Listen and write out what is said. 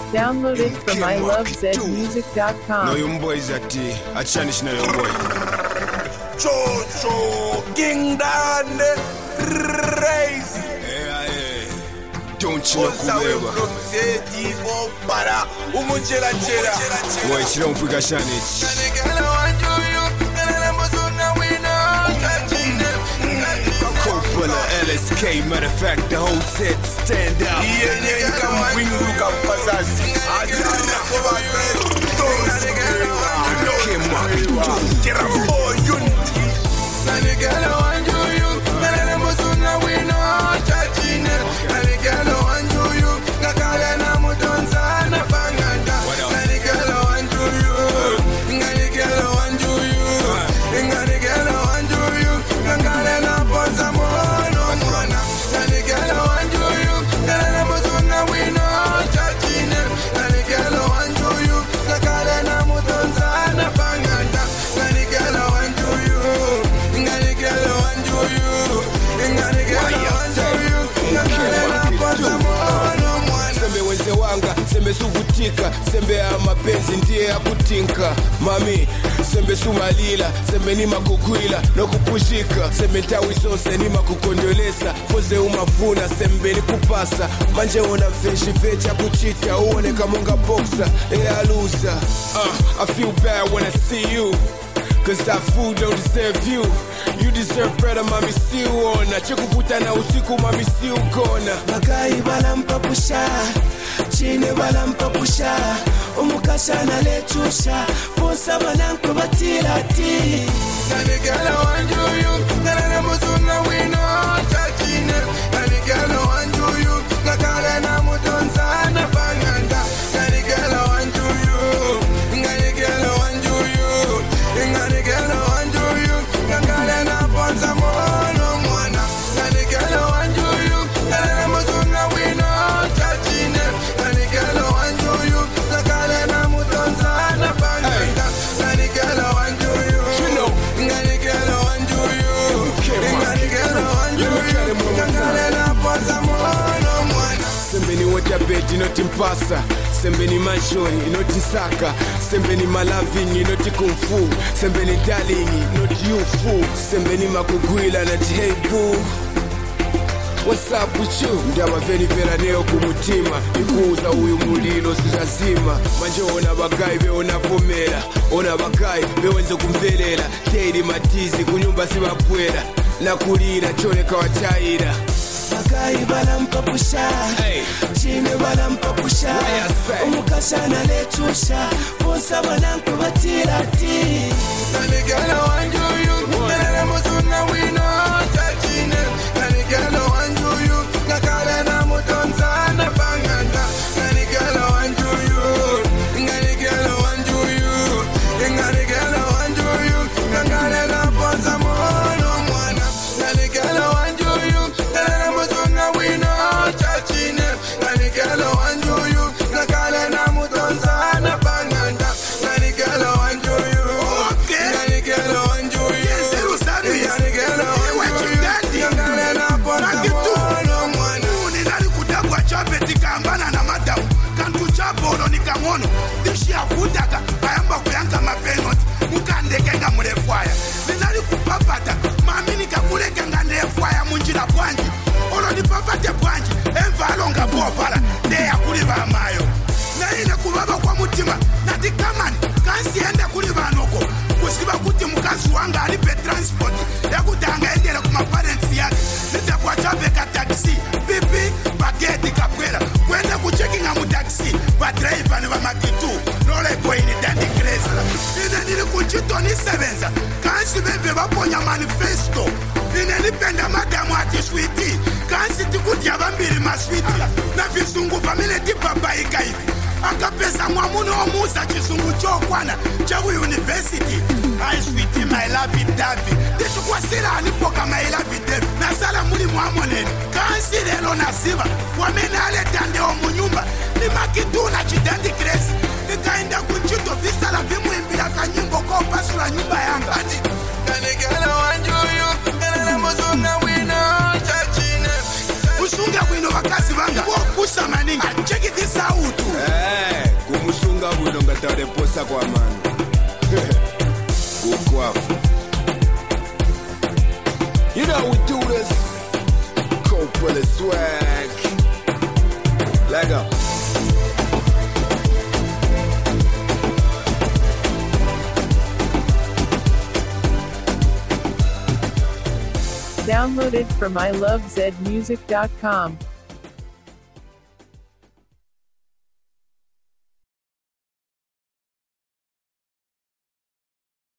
Download it from ilovezmusic.com. No, young boys at the Chanish na young boy. Chocho, King Dan, Race. Hey, don't you know whoever. Para Umunchela Chela. Boy, she don't forget Shanich. Coppola, LSK, matter of fact, the whole set stand out. Sembe suvutika, sembe ya mapenzi ndiye ya kutinka. Mami, sembe sumalila, sembe ni makukwila, no kupushika. Sembe tawi zonse ni makukondolesa, pose umafuna, sembe ni kupasa. Manje ona feshi fecha kuchita, uone kamonga boxer, ea loser. I feel bad when I see you, cause that food don't deserve you. You deserve better, mami, still on. Chekuputa na usiku, mami, still gonna. Bagai balampa pusha, chine balampa pusha, umukasha na lechusha, posa balanko batilati. Nanigala wanjuyu, nana muzuna wino, chachine. Nanigala wanjuyu, nakale na mutonza na panganda. Nanigala wanjuyu, nanigala wanjuyu, nanigala wanjuyu, nakale na ponza mono mwana. Nanigala wanjuyu, nana muzuna wino, chachine. Nanigala wanjuyu, nakale na mutonza na panganda. Nanigala wanjuyu, nanigala wanjuyu, nanigala wanjuyu, nakale na ponza mono mwana. Sembe ni water bed, inoti mpasa. Sembe ni manshoni, inoti saka. Sembe ni malaving, inoti kung fu. Sembe ni darling, inoti you fool. Sembe ni makugwila na hey boo. What's up with you? Ndaba veni vera neo kumutima. Ikuza uyu mulilo sizazima. Manje ona bagai be ona fomera. Ona bagai be wenze kumvelela. Teiri matizi kunyumba sibapwera. Nakulira chone kawachaira. Bagai balampa pusha, chine balampa pusha, umukasha na lechusha, posa balanko batilati. Nanigala wanjuyu, nana muzuna wino, chachine. Nanigala wanjuyu, nakale na mutonza na panganda. Nanigala wanjuyu, nanigala wanjuyu, nanigala wanjuyu, nakale na ponza mono mwana. Nanigala wanjuyu, nana muzuna wino, chachine. Nanigala wanjuyu, nakale na mutonza na panganda. Nanigala wanjuyu, nanigala wanjuyu, nanigala wanjuyu, nakale na ponza mono mwana. Nari kudagwa chapeti kambana na madamu kantu chapolo nikamono dishi afutaka ayamba kuyanga mapenoti mukandekenga mulefwaya nari kupapata mami nikakulekenga ndefwaya munjira bwanji olo nipapate bwanji emvalonga bopala ndeya kuli bamayo naine kubaba kwa mutima nati kamani kansiende kuli banoko kusiba kuti mukazi wanga alipe transport yakutanga endele kumaparents yake nitakwa chapeka taxi pipi bageti kapwela kwende kuchekinga mu taxi ba driver ne ba makitu nole koini dandi kresa ine nili kuchitoni sevenza kansi bebe baponya manifesto ine nipenda madamu ati sweetie kansi tikuti abambiri maswiti na visungu famile tipabaika hivi akapesa mwamuno omusa chisungu chokwana chaku university. I sweetie my love it Davi Dishukwa sila anipoka my love it Davi Nasala muli mwamoneni Kansi lelo nasiva Wamena ale tande omunyumba Ni makiduna chidandi kresi Nikainda kunchito visa la vimu imbira kanyimbo kwa upasula nyumba yanga Ati Kanigala wanjuyu Kanana muzunga wino chachine Usunga wino wakazi vanga Wakusa maninga Check it this out You know how we do this. Coke with a swag. Leg up. Downloaded from ilovezmusic.com.